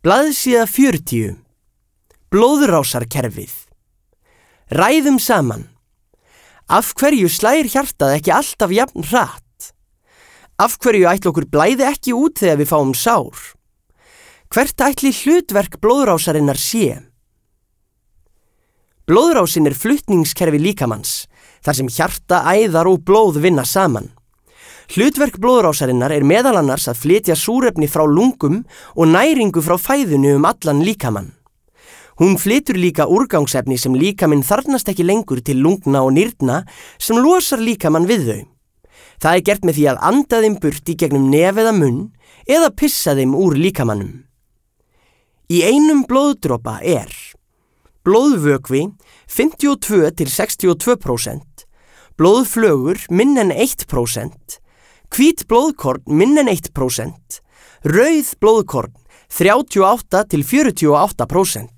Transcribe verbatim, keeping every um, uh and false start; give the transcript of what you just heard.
Blaðsíða fjörutíu. Blóðrásarkerfið. Ræðum saman. Af hverju slær hjartað ekki alltaf jafn hratt? Af hverju ætli okkur blæði ekki út þegar við fáum sár? Hvert ætli hlutverk blóðrásarinnar sé? Blóðrásin er flutningskerfi líkamans, þar sem hjarta, æðar og blóð vinna saman. Hlutverk blóðrásarinnar er meðal annars að flytja súrefni frá lungum og næringu frá fæðinu um allan líkamann. Hún flytur líka úrgangsefni sem líkaminn þarfnast ekki lengur til lungna og nýrna sem losar líkamann við þau. Það er gert með því að anda þeim burt í gegnum nef eða munn eða pissa þeim úr líkamannum. Í einum blóðdropa er blóðvökvi fimmtíu og tvö til sextíu og tvö prósent, blóðflögur minn en eitt prósent, hvít blóðkorn minn en eitt prósent, rauð blóðkorn þrjátíu og átta til fjörutíu og átta prósent.